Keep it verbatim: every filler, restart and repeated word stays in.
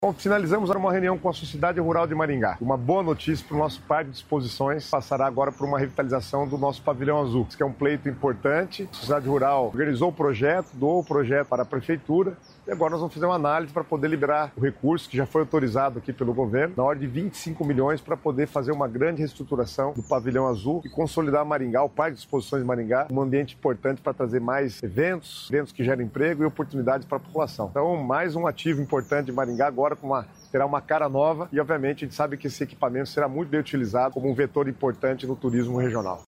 Bom, finalizamos uma reunião com a Sociedade Rural de Maringá. Uma boa notícia para o nosso parque de exposições passará agora por uma revitalização do nosso pavilhão azul, que é um pleito importante. A Sociedade Rural organizou o projeto, doou o projeto para a Prefeitura e agora nós vamos fazer uma análise para poder liberar o recurso que já foi autorizado aqui pelo governo, na ordem de vinte e cinco milhões, para poder fazer uma grande reestruturação do pavilhão azul e consolidar Maringá, o parque de exposições de Maringá, um ambiente importante para trazer mais eventos, eventos que geram emprego e oportunidades para a população. Então, mais um ativo importante de Maringá agora com uma terá uma cara nova e, obviamente, a gente sabe que esse equipamento será muito bem utilizado como um vetor importante no turismo regional.